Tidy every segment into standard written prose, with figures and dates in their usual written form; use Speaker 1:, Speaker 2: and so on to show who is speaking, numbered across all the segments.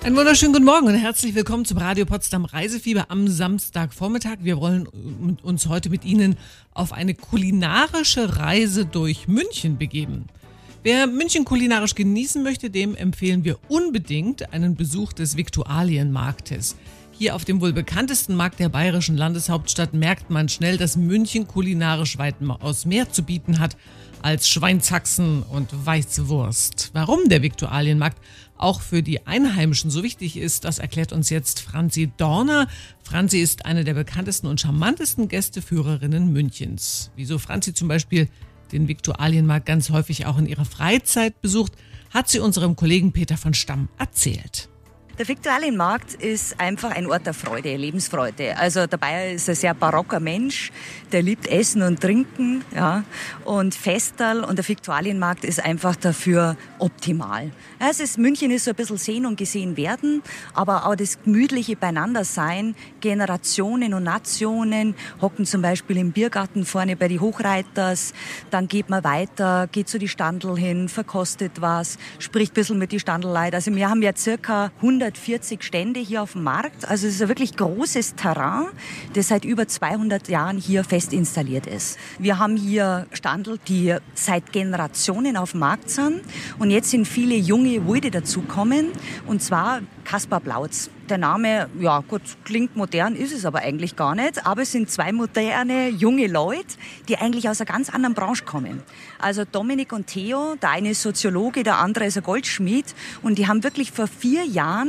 Speaker 1: Einen wunderschönen guten Morgen und herzlich willkommen zum Radio Potsdam Reisefieber am Samstagvormittag. Wir wollen uns heute mit Ihnen auf eine kulinarische Reise durch München begeben. Wer München kulinarisch genießen möchte, dem empfehlen wir unbedingt einen Besuch des Viktualienmarktes. Hier auf dem wohl bekanntesten Markt der bayerischen Landeshauptstadt merkt man schnell, dass München kulinarisch weitaus mehr zu bieten hat als Schweinshaxen und Weißwurst. Warum der Viktualienmarkt auch für die Einheimischen so wichtig ist, das erklärt uns jetzt Franzi Dorner. Franzi ist eine der bekanntesten und charmantesten Gästeführerinnen Münchens. Wieso Franzi zum Beispiel den Viktualienmarkt ganz häufig auch in ihrer Freizeit besucht, hat sie unserem Kollegen Peter von Stamm erzählt.
Speaker 2: Der Viktualienmarkt ist einfach ein Ort der Freude, Lebensfreude. Also der Bayer ist ein sehr barocker Mensch, der liebt Essen und Trinken, ja, und Festerl, und der Viktualienmarkt ist einfach dafür optimal. Ja, München ist so ein bisschen sehen und gesehen werden, aber auch das gemütliche Beieinandersein, Generationen und Nationen hocken zum Beispiel im Biergarten vorne bei die Hochreiters, dann geht man weiter, geht zu die Standl hin, verkostet was, spricht ein bisschen mit die Standlleuten. Also wir haben ja circa 140 Stände hier auf dem Markt. Also es ist ein wirklich großes Terrain, das seit über 200 Jahren hier fest installiert ist. Wir haben hier Standl, die seit Generationen auf dem Markt sind. Und jetzt sind viele junge Wilde dazukommen. Und zwar Kaspar Plautz. Der Name, ja gut, klingt modern, ist es aber eigentlich gar nicht. Aber es sind zwei moderne, junge Leute, die eigentlich aus einer ganz anderen Branche kommen. Also Dominik und Theo, der eine ist Soziologe, der andere ist ein Goldschmied. Und die haben wirklich vor 4 Jahren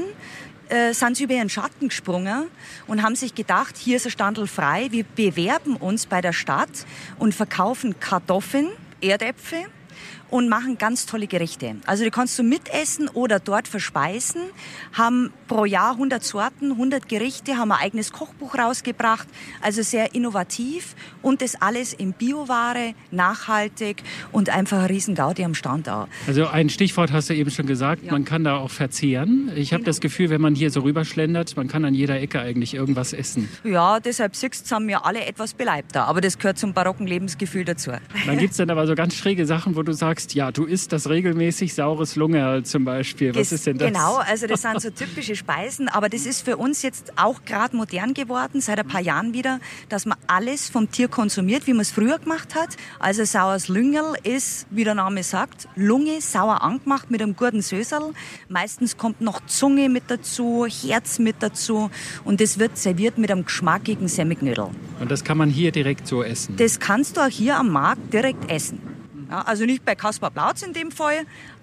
Speaker 2: sind sie über ihren Schatten gesprungen und haben sich gedacht, hier ist ein Standl frei, wir bewerben uns bei der Stadt und verkaufen Kartoffeln, Erdäpfel und machen ganz tolle Gerichte. Also die kannst du mitessen oder dort verspeisen, haben pro Jahr 100 Sorten, 100 Gerichte, haben ein eigenes Kochbuch rausgebracht, also sehr innovativ und das alles in Bioware, nachhaltig und einfach ein riesen Gaudi am Stand auch.
Speaker 3: Also ein Stichwort hast du eben schon gesagt, ja. Man kann da auch verzehren. Ich habe das Gefühl, wenn man hier so rüberschlendert, man kann an jeder Ecke eigentlich irgendwas essen.
Speaker 2: Ja, deshalb sind wir alle etwas beleibter, aber das gehört zum barocken Lebensgefühl dazu.
Speaker 3: Dann gibt es dann aber so ganz schräge Sachen, wo du sagst, ja, du isst das regelmäßig, saures Lungerl zum Beispiel. Was ist denn das?
Speaker 2: Genau, also das sind so typische Speisen, aber das ist für uns jetzt auch gerade modern geworden, seit ein paar Jahren wieder, dass man alles vom Tier konsumiert, wie man es früher gemacht hat. Also saures Lungerl ist, wie der Name sagt, Lunge sauer angemacht mit einem guten Söserl. Meistens kommt noch Zunge mit dazu, Herz mit dazu und das wird serviert mit einem geschmackigen Semmigknödel.
Speaker 3: Und das kann man hier direkt so essen?
Speaker 2: Das kannst du auch hier am Markt direkt essen. Ja, also nicht bei Kaspar Plautz in dem Fall,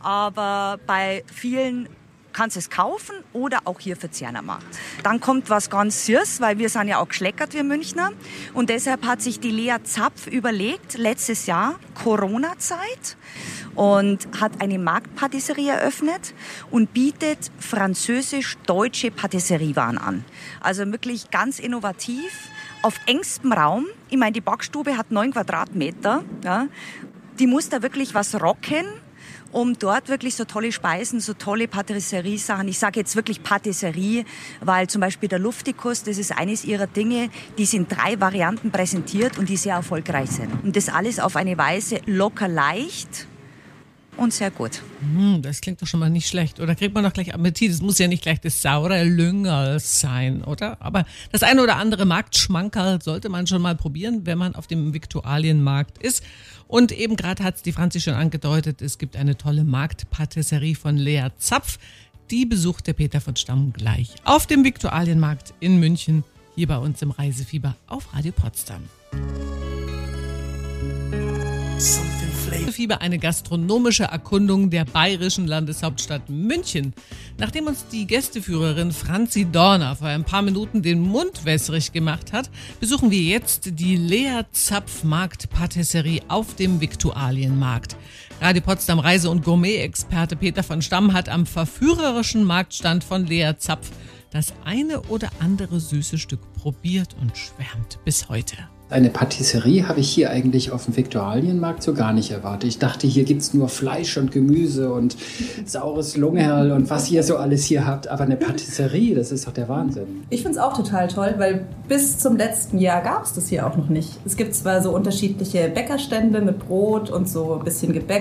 Speaker 2: aber bei vielen kannst du es kaufen oder auch hier verzehren am Markt. Dann kommt was ganz Süßes, weil wir sind ja auch geschleckert, wir Münchner. Und deshalb hat sich die Lea Zapf überlegt, letztes Jahr, Corona-Zeit, und hat eine Marktpatisserie eröffnet und bietet französisch-deutsche Patisseriewaren an. Also wirklich ganz innovativ, auf engstem Raum. Ich meine, die Backstube hat 9 Quadratmeter, ja. Die muss da wirklich was rocken, um dort wirklich so tolle Speisen, so tolle Patisserie-Sachen. Ich sage jetzt wirklich Patisserie, weil zum Beispiel der Luftikus, das ist eines ihrer Dinge, die sind 3 Varianten präsentiert und die sehr erfolgreich sind. Und das alles auf eine Weise locker leicht und sehr gut.
Speaker 1: Das klingt doch schon mal nicht schlecht. Oder kriegt man doch gleich Appetit? Es muss ja nicht gleich das saure Lungerl sein, oder? Aber das eine oder andere Marktschmankerl sollte man schon mal probieren, wenn man auf dem Viktualienmarkt ist. Und eben gerade hat es die Franzi schon angedeutet, es gibt eine tolle Marktpatisserie von Lea Zapf. Die besucht der Peter von Stamm gleich auf dem Viktualienmarkt in München, hier bei uns im Reisefieber auf Radio Potsdam. Fieber, eine gastronomische Erkundung der bayerischen Landeshauptstadt München. Nachdem uns die Gästeführerin Franzi Dorner vor ein paar Minuten den Mund wässrig gemacht hat, besuchen wir jetzt die Lea Zapf Marktpatisserie auf dem Viktualienmarkt. Radio Potsdam Reise- und Gourmet-Experte Peter von Stamm hat am verführerischen Marktstand von Lea Zapf das eine oder andere süße Stück probiert und schwärmt bis heute.
Speaker 4: Eine Patisserie habe ich hier eigentlich auf dem Viktualienmarkt so gar nicht erwartet. Ich dachte, hier gibt es nur Fleisch und Gemüse und saures Lungerl und was ihr so alles hier habt. Aber eine Patisserie, das ist doch der Wahnsinn.
Speaker 5: Ich finde es auch total toll, weil bis zum letzten Jahr gab es das hier auch noch nicht. Es gibt zwar so unterschiedliche Bäckerstände mit Brot und so ein bisschen Gebäck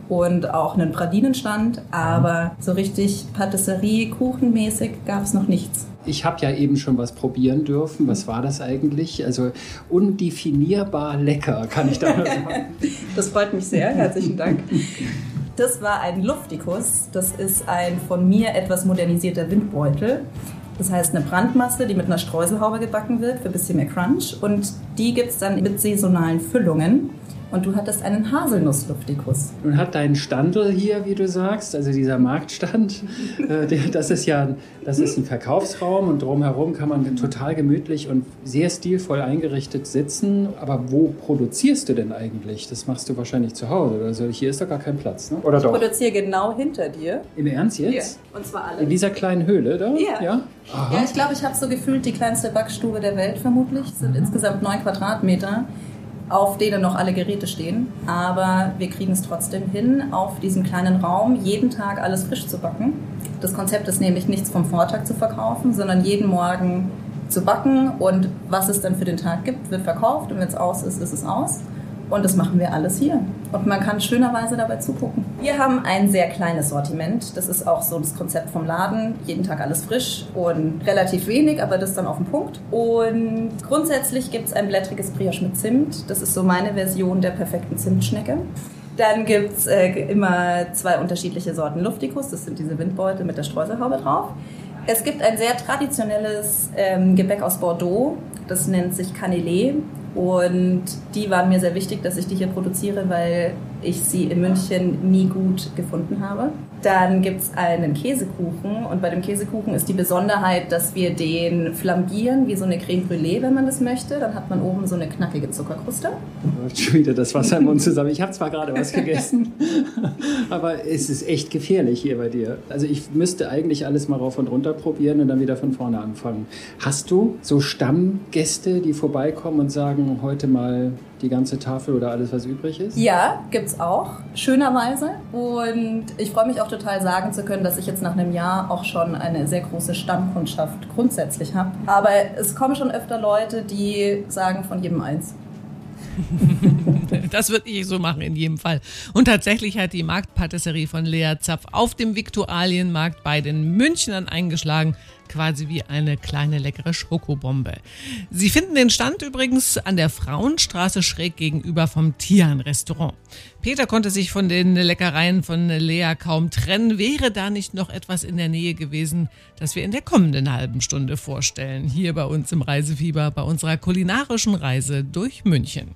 Speaker 5: und auch einen Pralinenstand, aber so richtig Patisserie, kuchenmäßig gab es noch nichts.
Speaker 4: Ich habe ja eben schon was probieren dürfen. Was war das eigentlich? Also undefinierbar lecker, kann ich da nur sagen.
Speaker 5: Das freut mich sehr. Herzlichen Dank. Das war ein Luftikus. Das ist ein von mir etwas modernisierter Windbeutel. Das heißt eine Brandmasse, die mit einer Streuselhaube gebacken wird für ein bisschen mehr Crunch. Und die gibt es dann mit saisonalen Füllungen. Und du hattest einen Haselnuss-Luftikus.
Speaker 4: Nun hat dein Standel hier, wie du sagst, also dieser Marktstand, das ist ein Verkaufsraum und drumherum kann man total gemütlich und sehr stilvoll eingerichtet sitzen. Aber wo produzierst du denn eigentlich? Das machst du wahrscheinlich zu Hause. Also hier ist doch gar kein Platz, ne? Oder doch?
Speaker 5: Ich produziere genau hinter dir.
Speaker 4: Im Ernst jetzt?
Speaker 5: Hier. Und zwar alle.
Speaker 4: In dieser kleinen Höhle da?
Speaker 5: Ja.
Speaker 4: Ja,
Speaker 5: Ja, ich glaube, ich habe so gefühlt die kleinste Backstube der Welt vermutlich. Es sind insgesamt 9 Quadratmeter, auf denen noch alle Geräte stehen. Aber wir kriegen es trotzdem hin, auf diesem kleinen Raum jeden Tag alles frisch zu backen. Das Konzept ist nämlich nichts vom Vortag zu verkaufen, sondern jeden Morgen zu backen. Und was es dann für den Tag gibt, wird verkauft. Und wenn es aus ist, ist es aus. Und das machen wir alles hier. Und man kann schönerweise dabei zugucken. Wir haben ein sehr kleines Sortiment. Das ist auch so das Konzept vom Laden. Jeden Tag alles frisch und relativ wenig, aber das dann auf den Punkt. Und grundsätzlich gibt es ein blättriges Brioche mit Zimt. Das ist so meine Version der perfekten Zimtschnecke. Dann gibt es immer 2 unterschiedliche Sorten Luftikus. Das sind diese Windbeutel mit der Streuselhaube drauf. Es gibt ein sehr traditionelles Gebäck aus Bordeaux. Das nennt sich Canelé. Und die waren mir sehr wichtig, dass ich die hier produziere, weil ich sie in München nie gut gefunden habe. Dann gibt es einen Käsekuchen und bei dem Käsekuchen ist die Besonderheit, dass wir den flambieren, wie so eine Creme Brûlée, wenn man das möchte. Dann hat man oben so eine knackige Zuckerkruste.
Speaker 4: Schon wieder das Wasser im Mund zusammen. Ich habe zwar gerade was gegessen, aber es ist echt gefährlich hier bei dir. Also ich müsste eigentlich alles mal rauf und runter probieren und dann wieder von vorne anfangen. Hast du so Stammgäste, die vorbeikommen und sagen, heute mal die ganze Tafel oder alles, was übrig ist?
Speaker 5: Ja, gibt's auch, schönerweise. Und ich freue mich auch total sagen zu können, dass ich jetzt nach einem Jahr auch schon eine sehr große Stammkundschaft grundsätzlich habe. Aber es kommen schon öfter Leute, die sagen von jedem eins.
Speaker 1: Das würde ich so machen in jedem Fall. Und tatsächlich hat die Marktpatisserie von Lea Zapf auf dem Viktualienmarkt bei den Münchnern eingeschlagen, quasi wie eine kleine leckere Schokobombe. Sie finden den Stand übrigens an der Frauenstraße schräg gegenüber vom Tian-Restaurant. Peter konnte sich von den Leckereien von Lea kaum trennen. Wäre da nicht noch etwas in der Nähe gewesen, das wir in der kommenden halben Stunde vorstellen, hier bei uns im Reisefieber, bei unserer kulinarischen Reise durch München.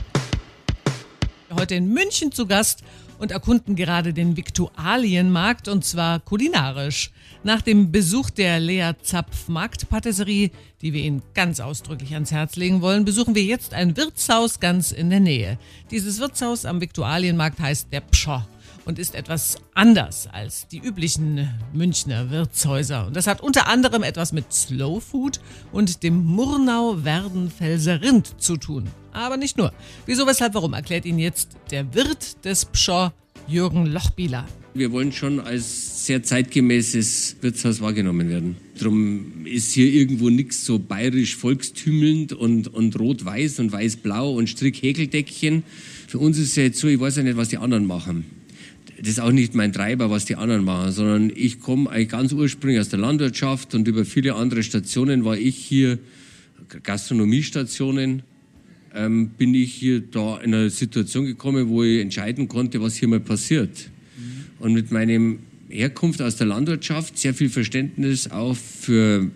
Speaker 1: Heute in München zu Gast und erkunden gerade den Viktualienmarkt und zwar kulinarisch. Nach dem Besuch der Lea Zapf Marktpatisserie, die wir Ihnen ganz ausdrücklich ans Herz legen wollen, besuchen wir jetzt ein Wirtshaus ganz in der Nähe. Dieses Wirtshaus am Viktualienmarkt heißt der Pscho und ist etwas anders als die üblichen Münchner Wirtshäuser. Und das hat unter anderem etwas mit Slow Food und dem Murnau-Werdenfelser Rind zu tun. Aber nicht nur. Wieso, weshalb, warum, erklärt Ihnen jetzt der Wirt des Pscho, Jürgen Lochbieler.
Speaker 6: Wir wollen schon als sehr zeitgemäßes Wirtshaus wahrgenommen werden. Darum ist hier irgendwo nichts so bayerisch volkstümelnd und rot-weiß und weiß-blau und Strick-Häkeldeckchen. Für uns ist es ja jetzt so, ich weiß ja nicht, was die anderen machen. Das ist auch nicht mein Treiber, was die anderen machen, sondern ich komme eigentlich ganz ursprünglich aus der Landwirtschaft und über viele andere Stationen war ich hier, Gastronomiestationen, bin ich hier da in eine Situation gekommen, wo ich entscheiden konnte, was hier mal passiert. Und mit meinem Herkunft aus der Landwirtschaft, sehr viel Verständnis auch für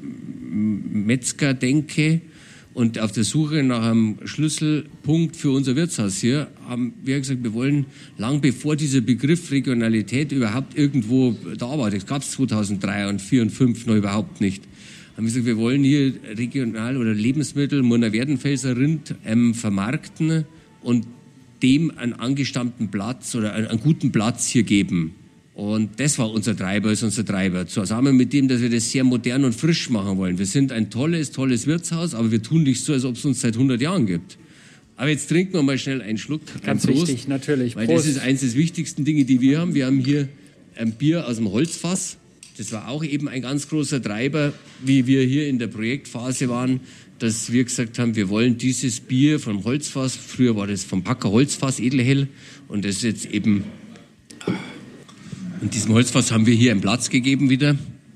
Speaker 6: Metzgerdenke und auf der Suche nach einem Schlüsselpunkt für unser Wirtshaus hier, haben wir gesagt, wir wollen, lang bevor dieser Begriff Regionalität überhaupt irgendwo da war, das gab es 2003 und 2004 und 2005 noch überhaupt nicht, haben wir gesagt, wir wollen hier regional oder Lebensmittel, Murnau-Werdenfelser Rind vermarkten und dem einen angestammten Platz oder einen guten Platz hier geben. Und das war unser Treiber, ist unser Treiber. Zusammen mit dem, dass wir das sehr modern und frisch machen wollen. Wir sind ein tolles Wirtshaus, aber wir tun nicht so, als ob es uns seit 100 Jahren gibt. Aber jetzt trinken wir mal schnell einen Schluck.
Speaker 4: Ganz
Speaker 6: Prost,
Speaker 4: wichtig, natürlich.
Speaker 6: Weil
Speaker 4: Prost.
Speaker 6: das ist eines der wichtigsten Dinge, die wir haben. Wir haben hier ein Bier aus dem Holzfass. Das war auch eben ein ganz großer Treiber, wie wir hier in der Projektphase waren, dass wir gesagt haben, wir wollen dieses Bier vom Holzfass, früher war das vom Packer Holzfass Edelhell und das ist jetzt eben Und diesem Holzfass haben wir hier einen Platz gegeben wieder.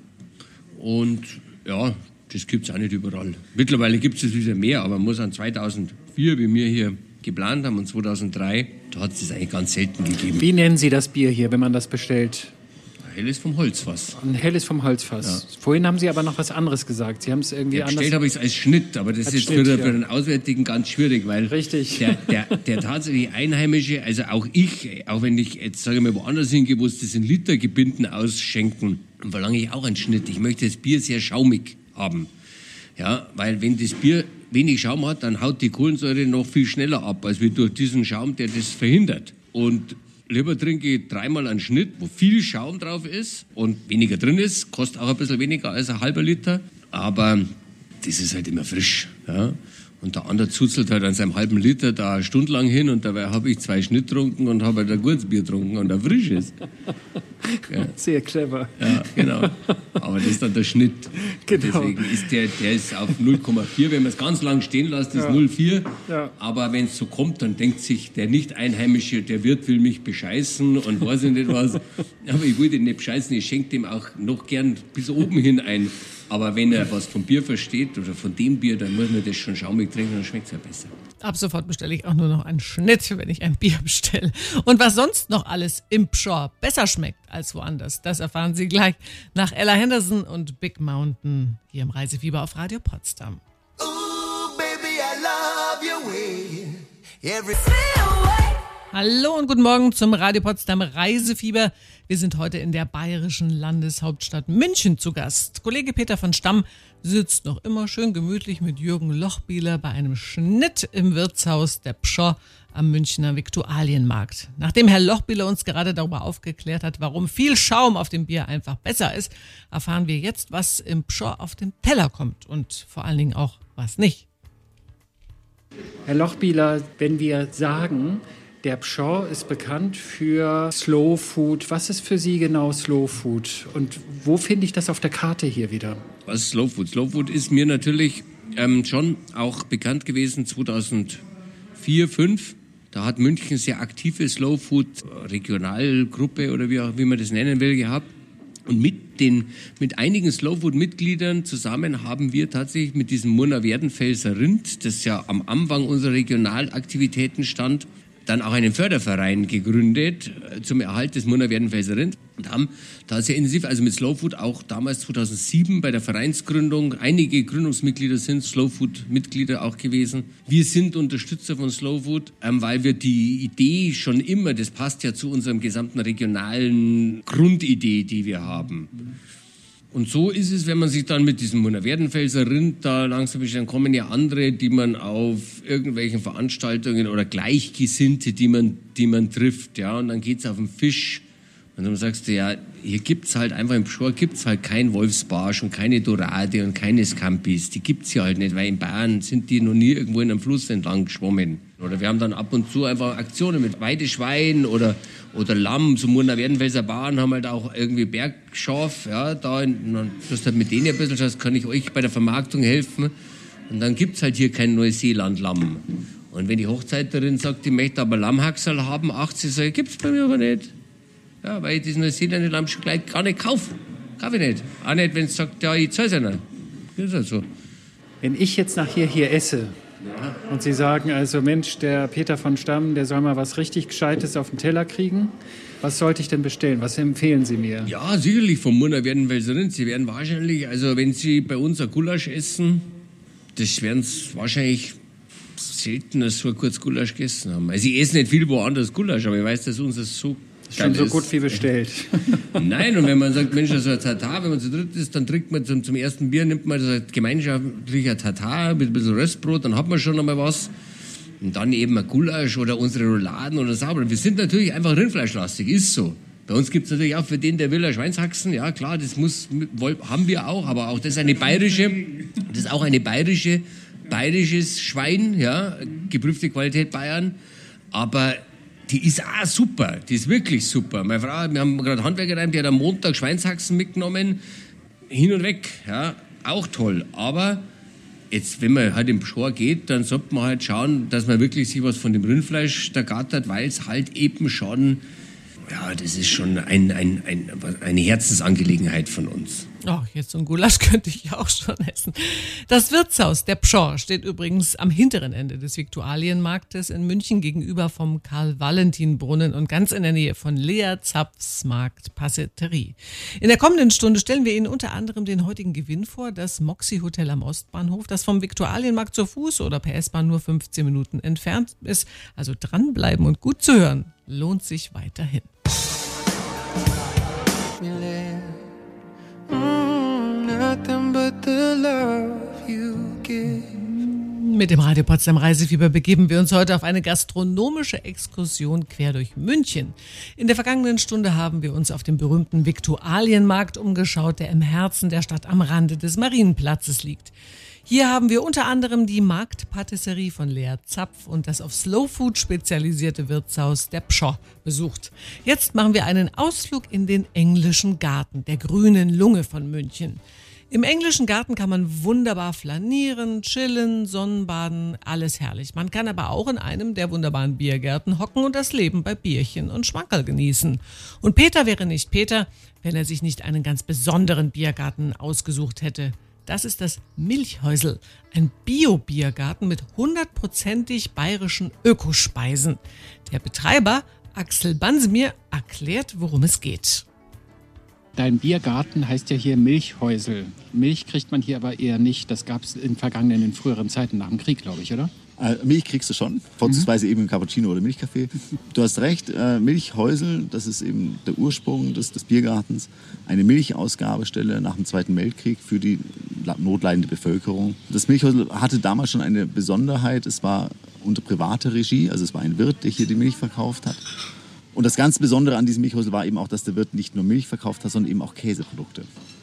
Speaker 6: Und ja, das gibt es auch nicht überall. Mittlerweile gibt es wieder mehr, aber man muss an 2004, wie wir hier geplant haben, und 2003, da hat es das eigentlich ganz selten gegeben.
Speaker 3: Wie nennen Sie das Bier hier, wenn man das bestellt?
Speaker 6: Helles vom Holzfass.
Speaker 3: Ein helles vom Holzfass. Ja. Vorhin haben Sie aber noch was anderes gesagt. Sie haben es irgendwie anders...
Speaker 6: Bestellt habe ich es als Schnitt, aber das ist für den Auswärtigen ganz schwierig, weil
Speaker 3: richtig.
Speaker 6: Der tatsächlich Einheimische, also auch ich, auch wenn ich jetzt, sage ich mal, woanders hingehe, wo es das in Litergebinden ausschenken, verlange ich auch einen Schnitt. Ich möchte das Bier sehr schaumig haben. Ja, weil wenn das Bier wenig Schaum hat, dann haut die Kohlensäure noch viel schneller ab, als wie durch diesen Schaum, der das verhindert. Und lieber trinke ich 3-mal einen Schnitt, wo viel Schaum drauf ist und weniger drin ist, kostet auch ein bisschen weniger als ein halber Liter, aber das ist halt immer frisch. Ja? Und der andere zuzelt halt an seinem halben Liter da eine Stunde lang hin und dabei habe ich 2 Schnitt getrunken und habe halt ein gutes Bier getrunken und ein frisches. Ja.
Speaker 3: Sehr clever.
Speaker 6: Ja, genau. Aber das ist dann der Schnitt.
Speaker 3: Genau.
Speaker 6: Deswegen ist der ist auf 0,4. Wenn man es ganz lang stehen lässt, ist 0,4. Ja. Aber wenn es so kommt, dann denkt sich der Nicht-Einheimische, der Wirt will mich bescheißen und weiß ich nicht was. Aber ich will den nicht bescheißen, ich schenke dem auch noch gern bis oben hin ein. Aber wenn er was vom Bier versteht oder von dem Bier, dann muss man das schon schaumig trinken, dann schmeckt es ja besser.
Speaker 1: Ab sofort bestelle ich auch nur noch einen Schnitt, wenn ich ein Bier bestelle. Und was sonst noch alles im Pschorr besser schmeckt als woanders, das erfahren Sie gleich nach Ella Henderson und Big Mountain hier im Reisefieber auf Radio Potsdam.
Speaker 7: Ooh, baby, I love your way.
Speaker 1: Hallo und guten Morgen zum Radio Potsdam Reisefieber. Wir sind heute in der bayerischen Landeshauptstadt München zu Gast. Kollege Peter von Stamm sitzt noch immer schön gemütlich mit Jürgen Lochbihler bei einem Schnitt im Wirtshaus der Pschorr am Münchner Viktualienmarkt. Nachdem Herr Lochbihler uns gerade darüber aufgeklärt hat, warum viel Schaum auf dem Bier einfach besser ist, erfahren wir jetzt, was im Pschorr auf den Teller kommt und vor allen Dingen auch, was nicht.
Speaker 3: Herr Lochbihler, wenn wir sagen, der Pschorr ist bekannt für Slow Food. Was ist für Sie genau Slow Food? Und wo finde ich das auf der Karte hier wieder?
Speaker 6: Was ist Slow Food? Slow Food ist mir natürlich schon auch bekannt gewesen 2004, 2005. Da hat München sehr aktive Slow Food Regionalgruppe oder wie man das nennen will gehabt. Und mit einigen Slow Food Mitgliedern zusammen haben wir tatsächlich mit diesem Murner Werdenfelser Rind, das ja am Anfang unserer Regionalaktivitäten stand, dann auch einen Förderverein gegründet zum Erhalt des Murner Werdenfelser Rind und haben da sehr intensiv, also mit Slow Food auch damals 2007 bei der Vereinsgründung, einige Gründungsmitglieder sind Slow Food Mitglieder auch gewesen. Wir sind Unterstützer von Slow Food, weil wir die Idee schon immer, das passt ja zu unserem gesamten regionalen Grundidee, die wir haben. Und so ist es, wenn man sich dann mit diesem Murner Werdenfelser Rind da langsam beschäftigt, dann kommen ja andere, die man auf irgendwelchen Veranstaltungen oder Gleichgesinnte, die man trifft, ja, und dann geht's auf den Fisch. Und dann sagst du, ja, hier gibt's halt einfach im Pschorr gibt's halt kein Wolfsbarsch und keine Dorade und keine Scampis. Die gibt's hier halt nicht, weil in Bayern sind die noch nie irgendwo in einem Fluss entlang geschwommen. Oder wir haben dann ab und zu einfach Aktionen mit Weideschwein oder Lamm. So Murner Werdenfelser Bauern haben halt auch irgendwie Bergschaf, ja, da, dann tust halt mit denen ein bisschen, schaust, kann ich euch bei der Vermarktung helfen. Und dann gibt's halt hier kein Neuseeland-Lamm. Und wenn die Hochzeiterin sagt, die möchte aber Lammhaxerl haben, 80, sage ich, gibt's bei mir aber nicht. Ja, weil ich das Neuseeländer Lamm schon gleich gar nicht kaufe. Kaufe ich nicht. Auch nicht, wenn es sagt, ja, ich zahle es nicht. Das ist halt so.
Speaker 3: Wenn ich jetzt nachher hier esse und Sie sagen, also Mensch, der Peter von Stamm, der soll mal was richtig Gescheites auf den Teller kriegen, was sollte ich denn bestellen? Was empfehlen Sie mir?
Speaker 6: Ja, sicherlich vom Murner Werdenfelser Rind. Sie werden wahrscheinlich, also wenn Sie bei uns ein Gulasch essen, das werden Sie wahrscheinlich selten so ein kurzes Gulasch gegessen haben. Also ich esse nicht viel woanders Gulasch, aber ich weiß, dass unser so
Speaker 3: schon so gut wie bestellt.
Speaker 6: Nein, und wenn man sagt, Mensch, das ist ein Tatar, wenn man zu dritt ist, dann trinkt man zum ersten Bier, nimmt man das gemeinschaftlicher Tatar mit ein bisschen Röstbrot, dann hat man schon einmal was. Und dann eben ein Gulasch oder unsere Rouladen oder Sauber. Wir sind natürlich einfach rindfleischlastig, ist so. Bei uns gibt es natürlich auch für den, der will, ein Schweinshaxen. Ja, klar, das haben wir auch, aber auch das ist bayerisches Schwein, ja, geprüfte Qualität Bayern. Aber die ist auch super, die ist wirklich super. Meine Frau, wir haben gerade Handwerker rein, die hat am Montag Schweinshaxen mitgenommen, hin und weg, ja, auch toll. Aber jetzt, wenn man halt im Pschorr geht, dann sollte man halt schauen, dass man wirklich sich was von dem Rindfleisch da gattert, weil es halt eben schon Ja, das ist schon eine Herzensangelegenheit von uns.
Speaker 1: Ach, jetzt so ein Gulasch könnte ich auch schon essen. Das Wirtshaus der Pschorr steht übrigens am hinteren Ende des Viktualienmarktes in München gegenüber vom Karl-Valentin-Brunnen und ganz in der Nähe von Lea Zapfs Markt Passeterie. In der kommenden Stunde stellen wir Ihnen unter anderem den heutigen Gewinn vor, das Moxie Hotel am Ostbahnhof, das vom Viktualienmarkt zu Fuß oder per S-Bahn nur 15 Minuten entfernt ist. Also dranbleiben und gut zu hören lohnt sich weiterhin. Mit dem Radio Potsdam Reisefieber begeben wir uns heute auf eine gastronomische Exkursion quer durch München. In der vergangenen Stunde haben wir uns auf dem berühmten Viktualienmarkt umgeschaut, der im Herzen der Stadt am Rande des Marienplatzes liegt. Hier haben wir unter anderem die Marktpatisserie von Lea Zapf und das auf Slow Food spezialisierte Wirtshaus der Pschorr besucht. Jetzt machen wir einen Ausflug in den englischen Garten, der grünen Lunge von München. Im englischen Garten kann man wunderbar flanieren, chillen, Sonnenbaden, alles herrlich. Man kann aber auch in einem der wunderbaren Biergärten hocken und das Leben bei Bierchen und Schmankerl genießen. Und Peter wäre nicht Peter, wenn er sich nicht einen ganz besonderen Biergarten ausgesucht hätte. Das ist das Milchhäusl, ein Bio-Biergarten mit 100%ig bayerischen Ökospeisen. Der Betreiber, Axel Bansemir, erklärt, worum es geht.
Speaker 3: Dein Biergarten heißt ja hier Milchhäusl. Milch kriegt man hier aber eher nicht. Das gab es in früheren Zeiten nach dem Krieg, glaube ich, oder?
Speaker 8: Milch kriegst du schon, vorzugsweise eben im Cappuccino oder Milchkaffee. Du hast recht, Milchhäusl, das ist eben der Ursprung des Biergartens. Eine Milchausgabestelle nach dem Zweiten Weltkrieg für die notleidende Bevölkerung. Das Milchhäusl hatte damals schon eine Besonderheit. Es war unter privater Regie, also es war ein Wirt, der hier die Milch verkauft hat. Und das ganz Besondere an diesem Milchhäusl war eben auch, dass der Wirt nicht nur Milch verkauft hat, sondern eben auch Käseprodukte.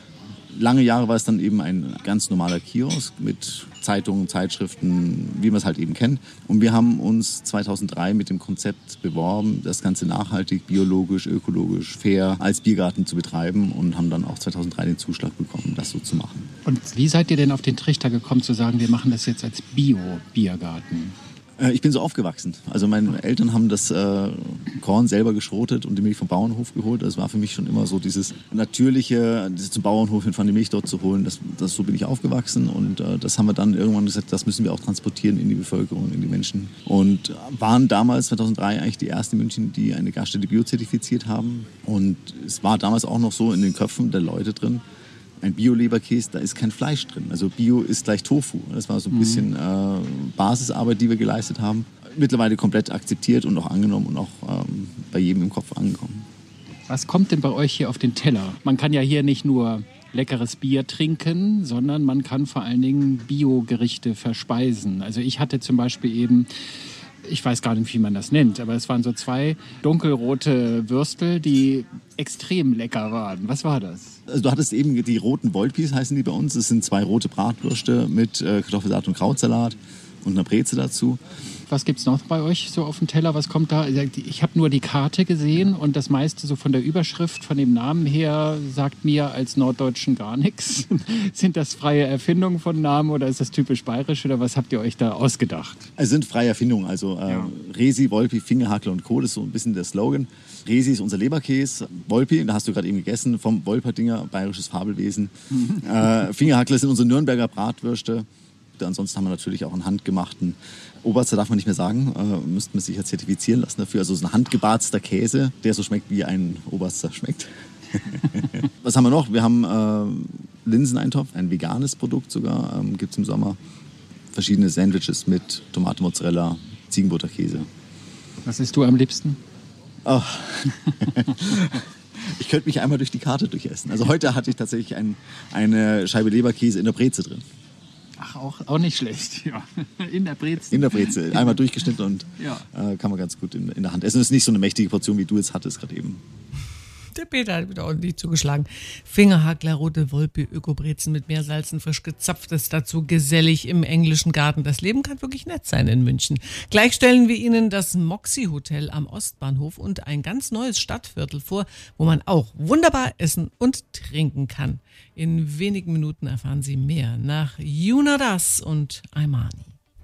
Speaker 8: Lange Jahre war es dann eben ein ganz normaler Kiosk mit Zeitungen, Zeitschriften, wie man es halt eben kennt. Und wir haben uns 2003 mit dem Konzept beworben, das Ganze nachhaltig, biologisch, ökologisch, fair als Biergarten zu betreiben und haben dann auch 2003 den Zuschlag bekommen, das so zu machen.
Speaker 3: Und wie seid ihr denn auf den Trichter gekommen zu sagen, wir machen das jetzt als Bio-Biergarten?
Speaker 8: Ich bin so aufgewachsen. Also meine Eltern haben das Korn selber geschrotet und die Milch vom Bauernhof geholt. Das war für mich schon immer so dieses Natürliche, zum Bauernhof hinfahren, die Milch dort zu holen. So bin ich aufgewachsen und das haben wir dann irgendwann gesagt, das müssen wir auch transportieren in die Bevölkerung, in die Menschen. Und waren damals, 2003, eigentlich die ersten in München, die eine Gaststätte biozertifiziert haben. Und es war damals auch noch so in den Köpfen der Leute drin, ein Bio-Leberkäse, da ist kein Fleisch drin. Also Bio ist gleich Tofu. Das war so ein bisschen Basisarbeit, die wir geleistet haben. Mittlerweile komplett akzeptiert und auch angenommen und auch bei jedem im Kopf angekommen.
Speaker 3: Was kommt denn bei euch hier auf den Teller? Man kann ja hier nicht nur leckeres Bier trinken, sondern man kann vor allen Dingen Bio-Gerichte verspeisen. Also ich hatte zum Beispiel eben, ich weiß gar nicht, wie man das nennt, aber es waren so 2 dunkelrote Würstel, die extrem lecker waren. Was war das?
Speaker 8: Also du hattest eben die roten Wolpis, heißen die bei uns. Das sind 2 rote Bratwürste mit Kartoffelsalat und Krautsalat und einer Breze dazu.
Speaker 3: Was gibt's noch bei euch so auf dem Teller? Was kommt da? Ich habe nur die Karte gesehen und das meiste so von der Überschrift, von dem Namen her, sagt mir als Norddeutschen gar nichts. Sind das freie Erfindungen von Namen oder ist das typisch bayerisch oder was habt ihr euch da ausgedacht?
Speaker 8: Es sind freie Erfindungen. Also Resi, Wolpi, Fingerhakler und Co. Das ist so ein bisschen der Slogan. Resi ist unser Leberkäse. Wolpi, da hast du gerade eben gegessen, vom Wolperdinger, bayerisches Fabelwesen. Fingerhakler sind unsere Nürnberger Bratwürste. Ansonsten haben wir natürlich auch einen handgemachten Oberster, darf man nicht mehr sagen, müsste man sich ja zertifizieren lassen dafür. Also so ein handgebarzter Käse, der so schmeckt, wie ein Oberster schmeckt. Was haben wir noch? Wir haben Linseneintopf, ein veganes Produkt sogar, gibt es im Sommer. Verschiedene Sandwiches mit Tomate, Mozzarella, Ziegenbutterkäse.
Speaker 3: Was isst du am liebsten?
Speaker 8: Oh. Ich könnte mich einmal durch die Karte durchessen. Also heute hatte ich tatsächlich eine Scheibe Leberkäse in der Breze drin.
Speaker 3: Ach, auch nicht schlecht, ja. In der Brezel.
Speaker 8: In der Brezel. Einmal durchgeschnitten und kann man ganz gut in der Hand essen. Das ist nicht so eine mächtige Portion, wie du jetzt hattest gerade eben.
Speaker 1: Der Peter hat wieder ordentlich zugeschlagen. Fingerhakler, rote Wolpi, Ökobrezen mit Meersalzen, frisch gezapftes dazu, gesellig im englischen Garten. Das Leben kann wirklich nett sein in München. Gleich stellen wir Ihnen das Moxie Hotel am Ostbahnhof und ein ganz neues Stadtviertel vor, wo man auch wunderbar essen und trinken kann. In wenigen Minuten erfahren Sie mehr nach You Know Das und Imani.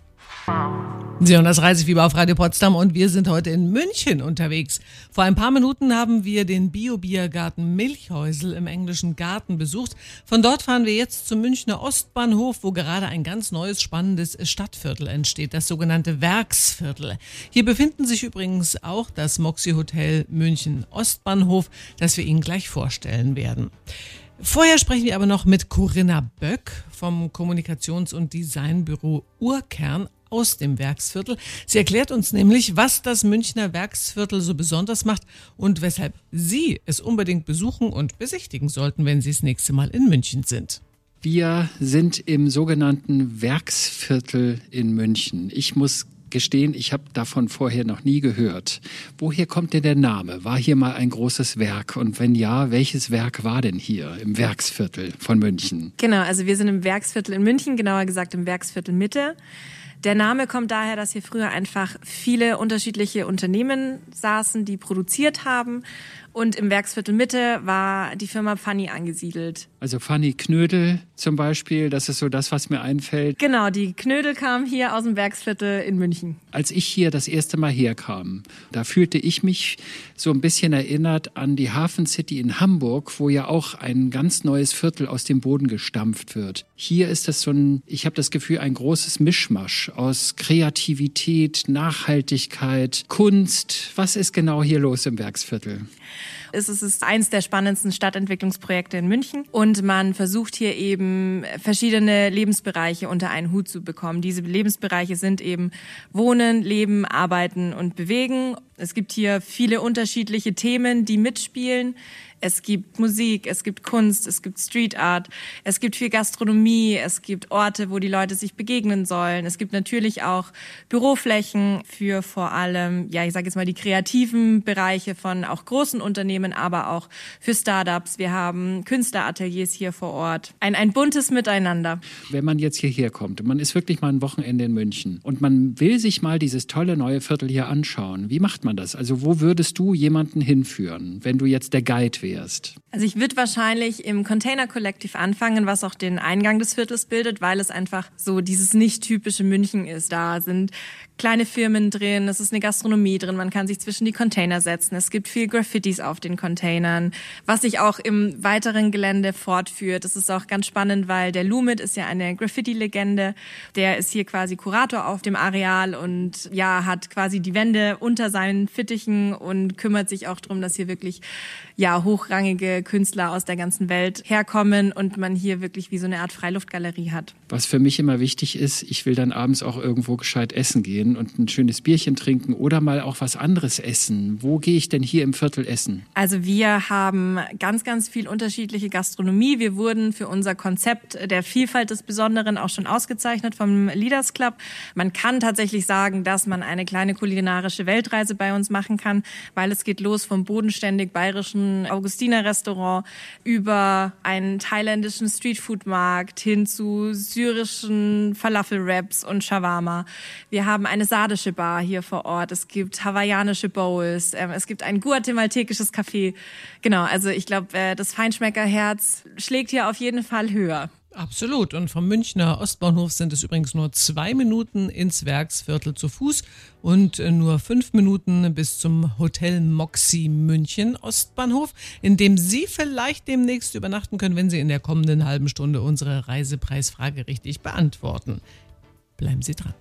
Speaker 1: Sie hören das Reisefieber auf Radio Potsdam und wir sind heute in München unterwegs. Vor ein paar Minuten haben wir den Bio-Biergarten Milchhäusl im englischen Garten besucht. Von dort fahren wir jetzt zum Münchner Ostbahnhof, wo gerade ein ganz neues, spannendes Stadtviertel entsteht, das sogenannte Werksviertel. Hier befinden sich übrigens auch das Moxie Hotel München Ostbahnhof, das wir Ihnen gleich vorstellen werden. Vorher sprechen wir aber noch mit Corinna Böck vom Kommunikations- und Designbüro Urkern aus dem Werksviertel. Sie erklärt uns nämlich, was das Münchner Werksviertel so besonders macht und weshalb Sie es unbedingt besuchen und besichtigen sollten, wenn Sie das nächste Mal in München sind.
Speaker 3: Wir sind im sogenannten Werksviertel in München. Ich muss gestehen, ich habe davon vorher noch nie gehört. Woher kommt denn der Name? War hier mal ein großes Werk? Und wenn ja, welches Werk war denn hier im Werksviertel von München?
Speaker 9: Genau, also wir sind im Werksviertel in München, genauer gesagt im Werksviertel Mitte. Der Name kommt daher, dass hier früher einfach viele unterschiedliche Unternehmen saßen, die produziert haben. Und im Werksviertel Mitte war die Firma Fanny angesiedelt.
Speaker 3: Also Fanny Knödel zum Beispiel, das ist so das, was mir einfällt.
Speaker 9: Genau, die Knödel kamen hier aus dem Werksviertel in München.
Speaker 3: Als ich hier das erste Mal herkam, da fühlte ich mich so ein bisschen erinnert an die Hafen City in Hamburg, wo ja auch ein ganz neues Viertel aus dem Boden gestampft wird. Hier ist es ich habe das Gefühl, ein großes Mischmasch aus Kreativität, Nachhaltigkeit, Kunst. Was ist genau hier los im Werksviertel?
Speaker 9: Es ist eins der spannendsten Stadtentwicklungsprojekte in München und man versucht hier eben verschiedene Lebensbereiche unter einen Hut zu bekommen. Diese Lebensbereiche sind eben Wohnen, Leben, Arbeiten und Bewegen. Es gibt hier viele unterschiedliche Themen, die mitspielen. Es gibt Musik, es gibt Kunst, es gibt Street Art, es gibt viel Gastronomie, es gibt Orte, wo die Leute sich begegnen sollen. Es gibt natürlich auch Büroflächen für vor allem, ich sage jetzt mal die kreativen Bereiche von auch großen Unternehmen, aber auch für Startups. Wir haben Künstlerateliers hier vor Ort. Ein buntes Miteinander.
Speaker 3: Wenn man jetzt hierher kommt und man ist wirklich mal ein Wochenende in München und man will sich mal dieses tolle neue Viertel hier anschauen, wie macht man das? Also wo würdest du jemanden hinführen, wenn du jetzt der Guide wärst?
Speaker 9: Also ich würde wahrscheinlich im Container Collective anfangen, was auch den Eingang des Viertels bildet, weil es einfach so dieses nicht typische München ist. Da sind kleine Firmen drin, es ist eine Gastronomie drin, man kann sich zwischen die Container setzen. Es gibt viel Graffitis auf den Containern, was sich auch im weiteren Gelände fortführt. Das ist auch ganz spannend, weil der Lumit ist ja eine Graffiti-Legende. Der ist hier quasi Kurator auf dem Areal und hat quasi die Wände unter seinen Fittichen und kümmert sich auch darum, dass hier wirklich hochrangige Künstler aus der ganzen Welt herkommen und man hier wirklich wie so eine Art Freiluftgalerie hat.
Speaker 3: Was für mich immer wichtig ist, ich will dann abends auch irgendwo gescheit essen gehen und ein schönes Bierchen trinken oder mal auch was anderes essen. Wo gehe ich denn hier im Viertel essen?
Speaker 9: Also wir haben ganz, ganz viel unterschiedliche Gastronomie. Wir wurden für unser Konzept der Vielfalt des Besonderen auch schon ausgezeichnet vom Leaders Club. Man kann tatsächlich sagen, dass man eine kleine kulinarische Weltreise bei uns machen kann, weil es geht los vom bodenständig bayerischen Augustiner-Restaurant über einen thailändischen Streetfood-Markt hin zu syrischen Falafel-Wraps und Shawarma. Wir haben eine sardische Bar hier vor Ort. Es gibt hawaiianische Bowls. Es gibt ein guatemaltekisches Café. Genau, also ich glaube, das Feinschmeckerherz schlägt hier auf jeden Fall höher.
Speaker 1: Absolut. Und vom Münchner Ostbahnhof sind es übrigens nur 2 Minuten ins Werksviertel zu Fuß und nur 5 Minuten bis zum Hotel Moxie München Ostbahnhof, in dem Sie vielleicht demnächst übernachten können, wenn Sie in der kommenden halben Stunde unsere Reisepreisfrage richtig beantworten. Bleiben Sie dran.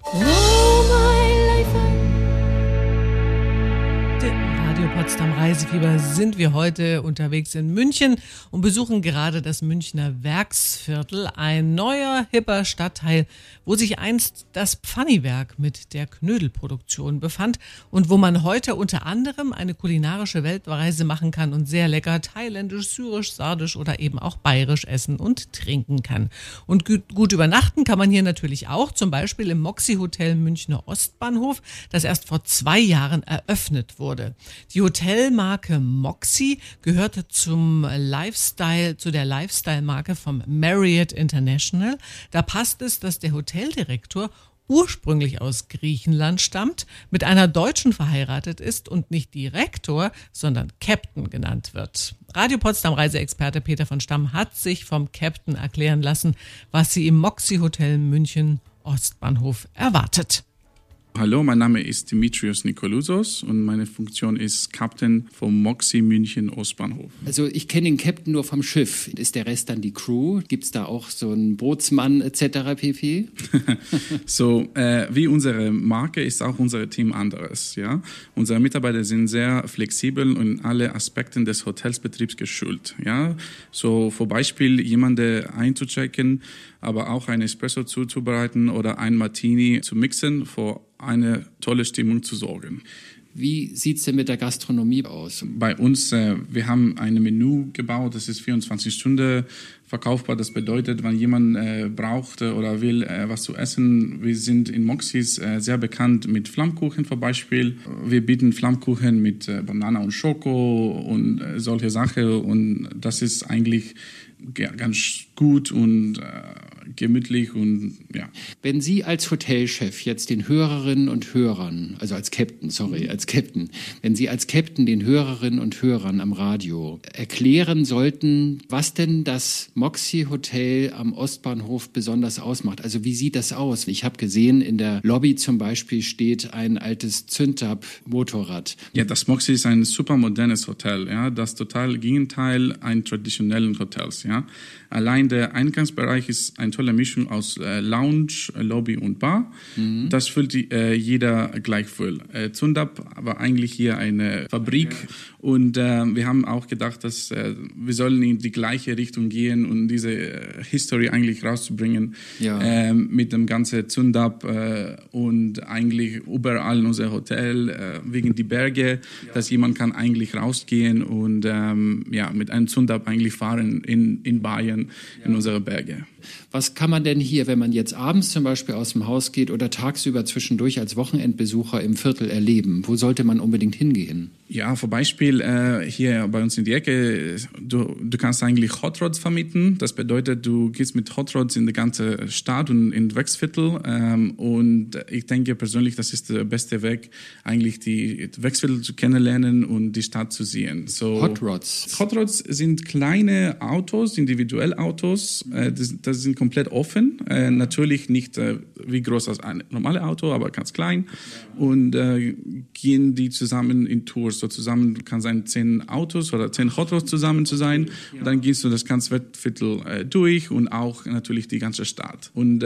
Speaker 1: Radio Potsdam Reisefieber sind wir heute unterwegs in München und besuchen gerade das Münchner Werksviertel, ein neuer, hipper Stadtteil, wo sich einst das Pfanniwerk mit der Knödelproduktion befand und wo man heute unter anderem eine kulinarische Weltreise machen kann und sehr lecker thailändisch, syrisch, sardisch oder eben auch bayerisch essen und trinken kann. Und gut übernachten kann man hier natürlich auch, zum Beispiel im Moxie Hotel Münchner Ostbahnhof, das erst vor 2 Jahren eröffnet wurde. Die Hotelmarke Moxie gehört zu der Lifestyle-Marke vom Marriott International. Da passt es, dass der Hoteldirektor ursprünglich aus Griechenland stammt, mit einer Deutschen verheiratet ist und nicht Direktor, sondern Captain genannt wird. Radio Potsdam Reiseexperte Peter von Stamm hat sich vom Captain erklären lassen, was sie im Moxie Hotel München Ostbahnhof erwartet.
Speaker 10: Hallo, mein Name ist Dimitrios Nikolouzos und meine Funktion ist Captain vom Moxie München Ostbahnhof.
Speaker 4: Also ich kenne den Captain nur vom Schiff. Ist der Rest dann die Crew? Gibt es da auch so einen Bootsmann etc. pp?
Speaker 10: So, wie unsere Marke ist auch unser Team anderes. Ja? Unsere Mitarbeiter sind sehr flexibel und in alle Aspekte des Hotelsbetriebs geschult. Ja? So, für Beispiel jemanden einzuchecken, aber auch ein Espresso zuzubereiten oder ein Martini zu mixen, für eine tolle Stimmung zu sorgen.
Speaker 4: Wie sieht es denn mit der Gastronomie aus?
Speaker 10: Bei uns, wir haben ein Menü gebaut, das ist 24 Stunden verkaufbar. Das bedeutet, wenn jemand braucht oder will was zu essen, wir sind in Moxies sehr bekannt mit Flammkuchen zum Beispiel. Wir bieten Flammkuchen mit Banane und Schoko und solche Sachen und das ist eigentlich ganz gut und gemütlich und ja.
Speaker 4: Wenn Sie als Hotelchef jetzt den Hörerinnen und Hörern, also als Captain, wenn Sie als Captain den Hörerinnen und Hörern am Radio erklären sollten, was denn das Moxie Hotel am Ostbahnhof besonders ausmacht, also wie sieht das aus? Ich habe gesehen, in der Lobby zum Beispiel steht ein altes Zündab-Motorrad.
Speaker 10: Ja, das Moxie ist ein super modernes Hotel, ja, das total Gegenteil ein traditionellen Hotels, ja. Allein der Eingangsbereich ist eine tolle Mischung aus Lounge, Lobby und Bar. Mhm. Das fühlt jeder gleich voll. Zündab war eigentlich hier eine Fabrik und wir haben auch gedacht, dass wir sollen in die gleiche Richtung gehen und diese History eigentlich rauszubringen mit dem ganzen Zündab und eigentlich überall in unser Hotel wegen die Berge, dass jemand kann eigentlich rausgehen und mit einem Zündab eigentlich fahren in Bayern in unsere Berge.
Speaker 4: Was kann man denn hier, wenn man jetzt abends zum Beispiel aus dem Haus geht oder tagsüber zwischendurch als Wochenendbesucher im Viertel erleben? Wo sollte man unbedingt hingehen?
Speaker 10: Ja, zum Beispiel hier bei uns in die Ecke, du kannst eigentlich Hot Rods vermieten. Das bedeutet, du gehst mit Hot Rods in die ganze Stadt und in Wechsviertel. Und ich denke persönlich, das ist der beste Weg, eigentlich die Wechsviertel zu kennenlernen und die Stadt zu sehen. So,
Speaker 4: Hot Rods?
Speaker 10: Hot Rods sind kleine Autos, individuelle Autos. Das sind komplett offen. Natürlich nicht wie groß als ein normales Auto, aber ganz klein. Und gehen die zusammen in Tours. So zusammen kann sein 10 Autos oder 10 Hot Rods zusammen zu sein. Und dann gehst du das ganze Viertel durch und auch natürlich die ganze Stadt. Und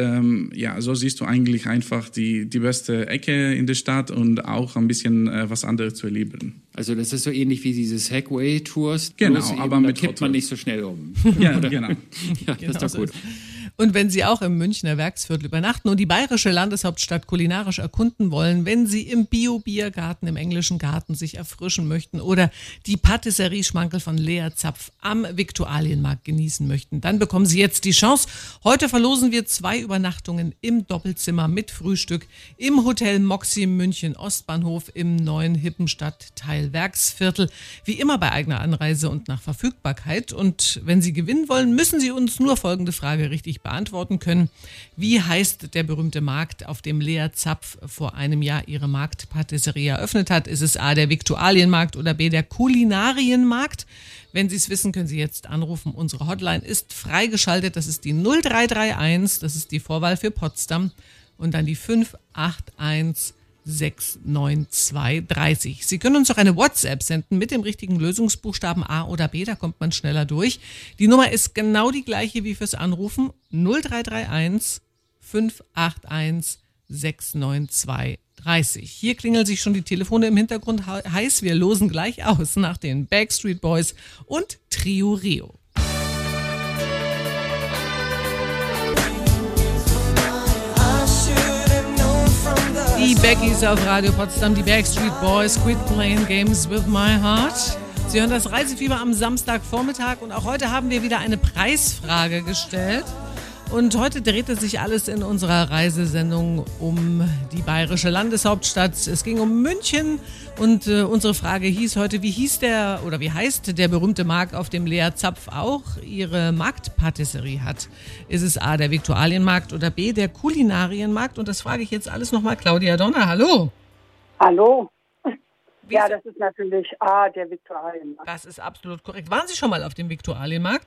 Speaker 10: so siehst du eigentlich einfach die beste Ecke in der Stadt und auch ein bisschen was anderes zu erleben.
Speaker 4: Also das ist so ähnlich wie diese Segway-Tours.
Speaker 10: Genau, aber mit
Speaker 4: kippt man nicht so schnell um.
Speaker 10: Ja, genau.
Speaker 4: Ja, das ist doch gut.
Speaker 1: Und wenn Sie auch im Münchner Werksviertel übernachten und die bayerische Landeshauptstadt kulinarisch erkunden wollen, wenn Sie im Bio-Biergarten, im Englischen Garten sich erfrischen möchten oder die Patisserie-Schmankerl von Lea Zapf am Viktualienmarkt genießen möchten, dann bekommen Sie jetzt die Chance. Heute verlosen wir 2 Übernachtungen im Doppelzimmer mit Frühstück im Hotel Moxie München Ostbahnhof im neuen hippen Stadtteil Werksviertel. Wie immer bei eigener Anreise und nach Verfügbarkeit. Und wenn Sie gewinnen wollen, müssen Sie uns nur folgende Frage richtig beantworten können. Wie heißt der berühmte Markt, auf dem Lea Zapf vor einem Jahr ihre Marktpatisserie eröffnet hat? Ist es A, der Viktualienmarkt oder B, der Kulinarienmarkt? Wenn Sie es wissen, können Sie jetzt anrufen. Unsere Hotline ist freigeschaltet. Das ist die 0331, das ist die Vorwahl für Potsdam und dann die 581 69230. Sie können uns auch eine WhatsApp senden mit dem richtigen Lösungsbuchstaben A oder B, da kommt man schneller durch. Die Nummer ist genau die gleiche wie fürs Anrufen, 0331 581 69230. Hier klingeln sich schon die Telefone im Hintergrund heiß. Wir losen gleich aus nach den Backstreet Boys und Trio Rio. Die Beckys auf Radio Potsdam, die Backstreet Boys, Quit Playing Games with My Heart. Sie hören das Reisefieber am Samstagvormittag und auch heute haben wir wieder eine Preisfrage gestellt. Und heute drehte sich alles in unserer Reisesendung um die bayerische Landeshauptstadt. Es ging um München und unsere Frage hieß heute, wie heißt der berühmte Markt, auf dem Lea Zapf auch ihre Marktpatisserie hat? Ist es A, der Viktualienmarkt oder B, der Kulinarienmarkt? Und das frage ich jetzt alles nochmal Claudia Donner. Hallo.
Speaker 11: Hallo. Ja, das ist natürlich A, der Viktualienmarkt.
Speaker 1: Das ist absolut korrekt. Waren Sie schon mal auf dem Viktualienmarkt?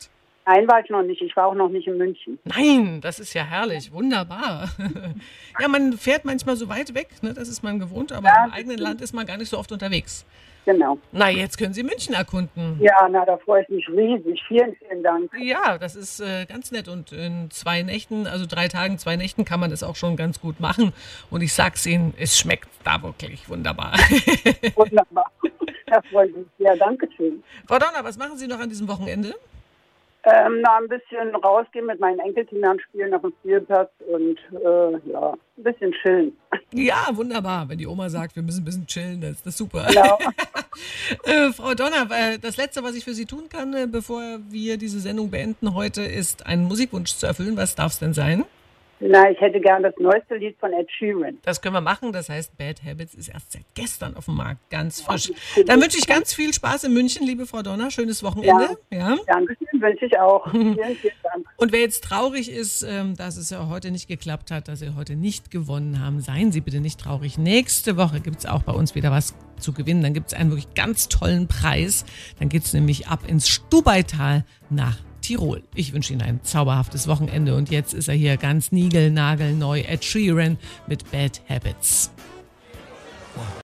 Speaker 11: Nein, war ich noch nicht. Ich war auch noch nicht in München.
Speaker 1: Nein, das ist ja herrlich, wunderbar. Ja, man fährt manchmal so weit weg, ne? Das ist man gewohnt, aber
Speaker 11: Ja,
Speaker 1: im eigenen Land ist man gar nicht so oft unterwegs.
Speaker 11: Genau.
Speaker 1: Na, jetzt können Sie München erkunden.
Speaker 11: Ja, na, da freue ich mich riesig. Vielen, vielen Dank.
Speaker 1: Ja, das ist ganz nett und in 2 Nächten, also 3 Tagen, 2 Nächten kann man das auch schon ganz gut machen und ich sag's Ihnen, es schmeckt da wirklich wunderbar.
Speaker 11: Wunderbar. Da freue ich mich. Ja, danke schön.
Speaker 1: Frau Donner, was machen Sie noch an diesem Wochenende?
Speaker 11: Na, ein bisschen rausgehen mit meinen Enkelkindern spielen auf dem Spielplatz und ja, ein bisschen chillen.
Speaker 1: Ja, wunderbar. Wenn die Oma sagt, wir müssen ein bisschen chillen, dann ist das super.
Speaker 11: Genau.
Speaker 1: Frau Donner, das Letzte, was ich für Sie tun kann, bevor wir diese Sendung beenden heute, ist einen Musikwunsch zu erfüllen. Was darf es denn sein?
Speaker 11: Na, ich hätte gern das neueste Lied von Ed Sheeran.
Speaker 1: Das können wir machen. Das heißt, Bad Habits ist erst seit gestern auf dem Markt. Ganz frisch. Dann wünsche ich ganz viel Spaß in München, liebe Frau Donner. Schönes Wochenende. Ja.
Speaker 11: Dankeschön, wünsche ich auch. Vielen, vielen Dank.
Speaker 1: Und wer jetzt traurig ist, dass es ja heute nicht geklappt hat, dass Sie heute nicht gewonnen haben, seien Sie bitte nicht traurig. Nächste Woche gibt es auch bei uns wieder was zu gewinnen. Dann gibt es einen wirklich ganz tollen Preis. Dann geht es nämlich ab ins Stubaital nach Tirol. Ich wünsche Ihnen ein zauberhaftes Wochenende und jetzt ist er hier ganz niegelnagelneu, Ed Sheeran mit Bad Habits.